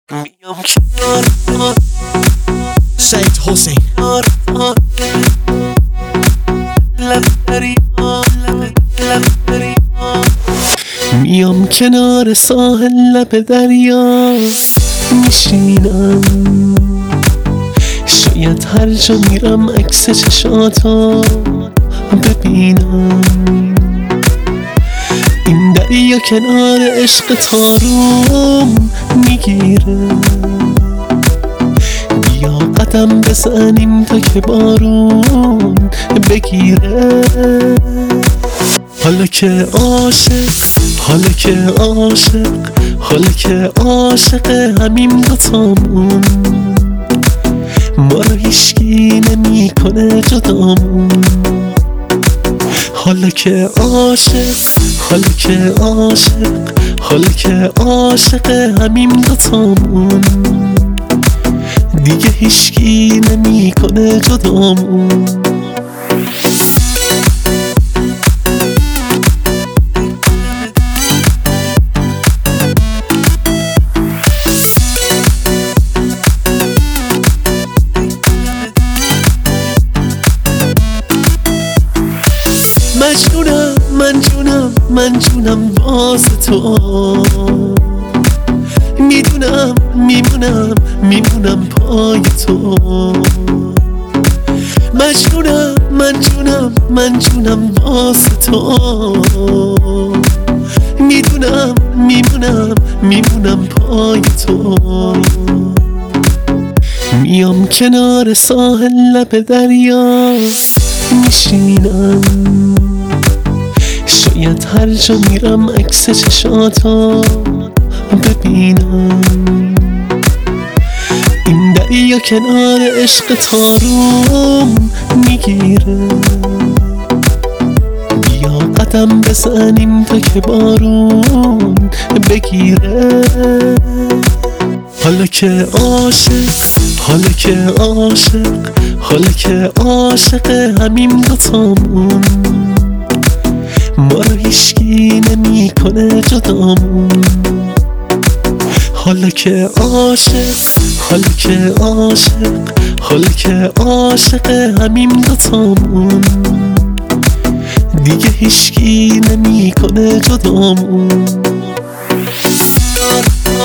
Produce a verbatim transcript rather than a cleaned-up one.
میام کنار سعید حسین لب دریا لب دریا میام کنار ساحل لب دریا میشینم، شاید هر جا میرم عکس چشاتو ببینم. این دریا کنار عشق تاروم میگیره، بیا قدم بزنیم تا که بارون بگیره. حالا که عاشق حالا که عاشق حالا که عاشق همین دوتامون، ما رو هیچکی نمی کنه جدامون. حالا که عاشق حالا که عاشق حالا که عاشق همین دوتامون، دیگه هیچکی نمی کنه جدامون. مجنونم من جونم من جونم واسه تو، میدونم میمونم میمونم پای تو. مجنونم من جونم من جونم واسه تو، میدونم میمونم میمونم پای تو. میام کنار ساحل لب دریا میشینم، شاید هر جا میرم عکس چشاتو ببینم. این دریا کنار عشق تاروم میگیره، بیا قدم بزنیم تا که بارون بگیره. حالا که عاشق حالا که عاشق حالا که عاشق همین دوتامون، ما رو هیچکی نمی کنه جدامون. حالا که عاشق حالا که عاشق حالا که عاشق همین دوتامون، دیگه هیچکی نمی کنه جدامون.